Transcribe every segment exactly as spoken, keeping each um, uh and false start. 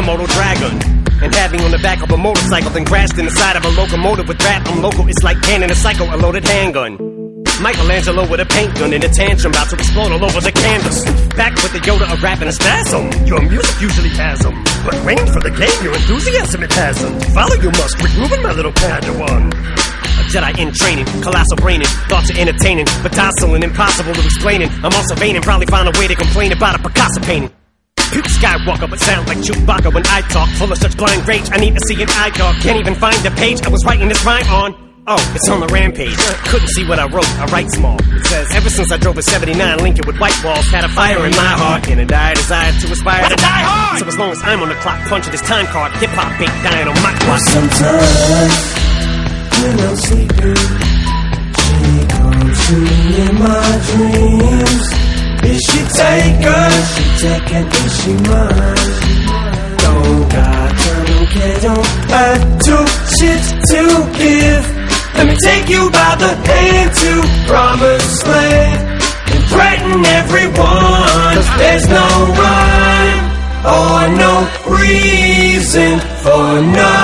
Komodo dragon. And had me on the back of a motorcycle, then crashed in the side of a locomotive with rap. I'm local, it's like cannon, a psycho, a loaded handgun. Michelangelo with a paint gun in a tantrum, about to explode all over the canvas. Back with the Yoda of rap and a spasm. Your music usually has them, but range for the game, your enthusiasm it hasn't. Follow you must, Rick Rubin, my little Padawan. A Jedi in training, colossal braining, thoughts are entertaining, but docile and impossible to explaining. I'm also vain and probably find a way to complain about a Picasso painting. Puke Skywalker, but sound like Chewbacca when I talk. Full of such blind rage, I need to see an eye dog. Can't even find the page I was writing this rhyme on. Oh, it's on the rampage. Couldn't see what I wrote, I write small. It says, ever since I drove a seventy-nine Lincoln with white walls, had a fire in my heart and a dire desire to aspire to die hard. So as long as I'm on the clock, punching this time card, hip-hop ain't dying on my clock. Sometimes, when I'm sleeping, she comes to me in my dreams. Is she taken? She taken, is she mine? Don't got time, don't care, don't have two shit to give. Let me take you by the hand to promised land and threaten everyone. Cause there's no rhyme or no reason for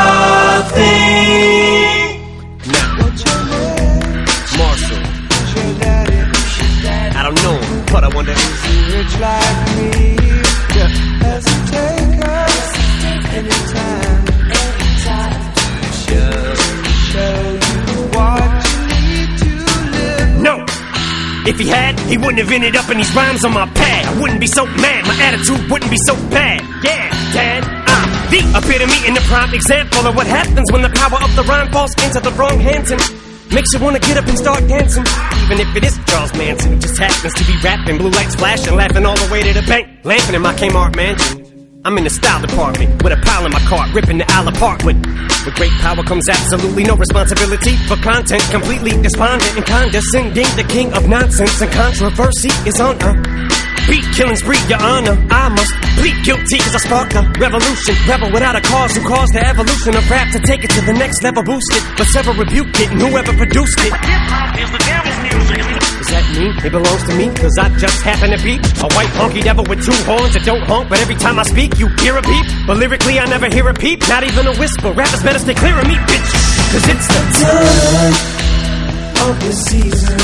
nothing. Now, what's your name? Marshall. What's your daddy? I don't know, but I wonder, is he rich like me? Yeah. Does he take us anytime? Anytime. Show, show you what you need to live. No! If he had, he wouldn't have ended up in these rhymes on my pad. I wouldn't be so mad, my attitude wouldn't be so bad. Yeah, Dad, I'm the epitome and the prime example of what happens when the power of the rhyme falls into the wrong hands and makes you wanna get up and start dancing. Even if it is Charles Manson, who just happens to be rapping, blue lights flashing, laughing all the way to the bank, laughing in my Kmart mansion. I'm in the style department, with a pile in my cart, ripping the aisle apart with With great power comes absolutely no responsibility for content, completely despondent and condescending. The king of nonsense and controversy is on a beat killing spree, your honor. I must plead guilty cause I sparked a revolution. Rebel without a cause who caused the evolution of rap to take it to the next level, boosted. But several rebuked it and whoever produced it. Hip-hop is the devil's music. Does that mean it belongs to me? Cause I just happen to be a white honky devil with two horns that don't honk, but every time I speak you hear a peep. But lyrically I never hear a peep, not even a whisper. Rappers better stay clear of me, bitch, cause it's the time of the season.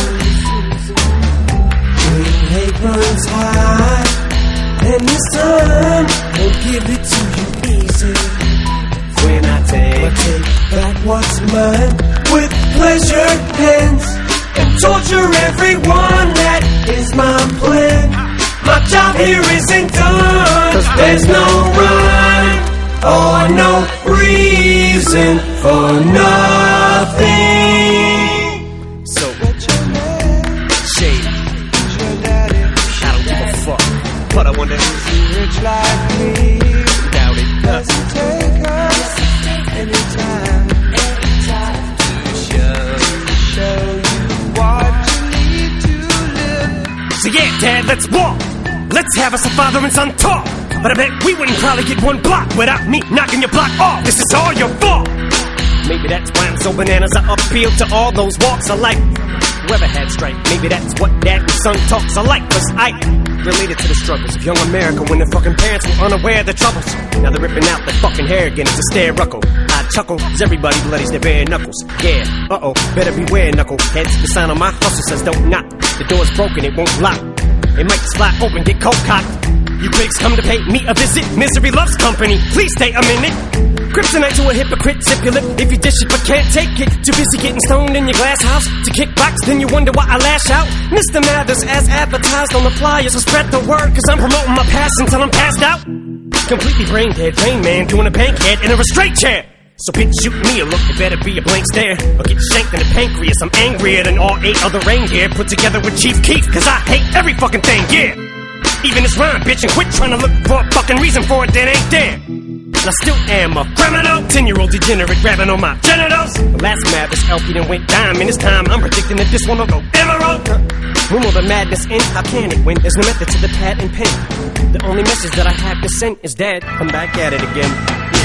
Hate runs high, and this time won't give it to you easy. When I take, I take back what's mine with pleasured hands and torture everyone, that is my plan. My job here isn't done, cause there's no rhyme or no reason for nothing. So what's your name? Shady. But I wonder, is he rich like me? Doubt it. Does he take us anytime? Anytime. Show, show you what you need to live. So yeah, Dad, let's walk. Let's have us a father and son talk. But I bet we wouldn't probably get one block without me knocking your block off. This is all your fault. Maybe that's why I'm so bananas. I appeal to all those walks of life. Whoever had strike, maybe that's what dad and son talks alike. Cause I related to the struggles of young America when their fucking parents were unaware of the troubles. Now they're ripping out their fucking hair again, it's a stare-ruckle. I chuckle, cause everybody bloodies their bare knuckles. Yeah, uh-oh, better beware, knuckleheads. The sign on my hustle says don't knock. The door's broken, it won't lock. It might just fly open, get cold cocked. You pigs come to pay me a visit. Misery loves company, please stay a minute. Kryptonite to a hypocrite, zip your lip if you dish it but can't take it. Too busy getting stoned in your glass house to kick rocks, then you wonder why I lash out. Mister Mathers as advertised on the flyers, so spread the word cause I'm promoting my past until I'm passed out. Completely brain dead, Rain Man doing a bankhead in a restraint chair. So bitch, shoot me a look, it better be a blank stare or get shanked in the pancreas. I'm angrier than all eight other reindeer put together with Chief Keef, cause I hate every fucking thing, yeah. Even this rhyme, bitch, and quit trying to look for a fucking reason for it that ain't there. And I still am a criminal, ten-year-old degenerate grabbing on my genitals. The last Mathers L P done went dime, and this time I'm predicting that this one will go emerald. When will the madness end? How can it win? There's no method to the pad and pen. The only message that I have to send is, Dad, come back at it again.